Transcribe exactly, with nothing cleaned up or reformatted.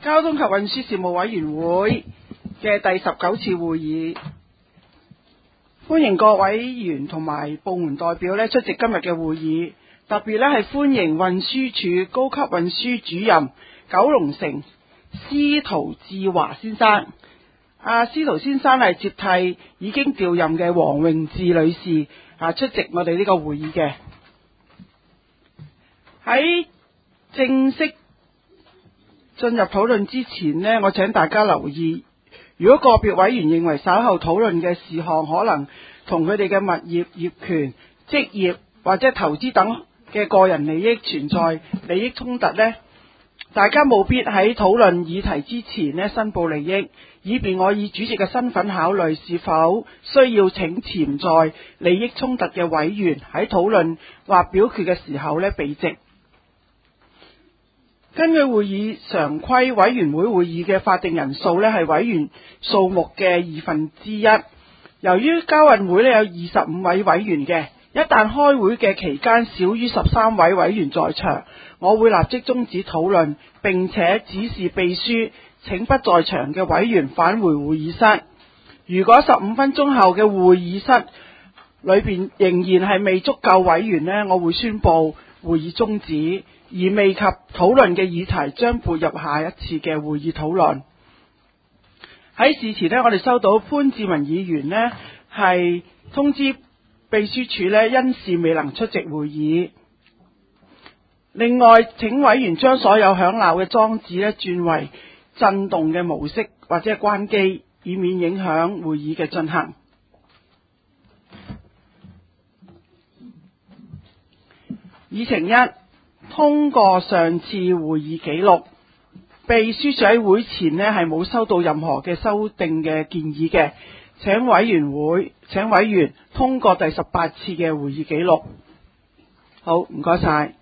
交通及運輸事務委員會嘅第十九次會議，歡迎各委員同埋部門代表咧出席今日嘅會議。特別咧係歡迎運輸署高級運輸主任九龍城司徒志華先生。阿司徒先生係接替已經調任嘅黃詠智女士啊出席我哋呢個會議嘅。喺正式進入討論之前呢，我請大家留意，如果個別委員認為稍後討論嘅事項可能同佢哋嘅物業、業權、職業或者投資等嘅個人利益存在利益衝突呢，大家務必喺討論議題之前呢申報利益，以便我以主席嘅身份考慮是否需要請潛在利益衝突嘅委員喺討論或表決嘅時候呢避席。根據會議常規，委員會會議嘅法定人數呢係委員數目嘅二分之一。由於交運會呢有二十五位委員嘅，一旦開會嘅期間少於十三位委員在場，我會立即終止討論，並且指示秘書請不在場嘅委員返回會議室。如果十五分鐘後嘅會議室裏邊仍然係未足夠委員呢，我會宣布會議終止，而未及討論嘅議題將撥入下一次嘅會議討論。喺事前呢，我哋收到潘志文議員呢係通知秘書處呢因事未能出席會議。另外，請委員將所有響鬧嘅裝置呢轉為震動嘅模式或者關機，以免影響會議嘅進行。議程一，通過上次會議記錄。秘書長喺會前呢係冇收到任何嘅修訂嘅建議嘅，請委員會請委員通過第十八次嘅會議記錄。好，唔該晒。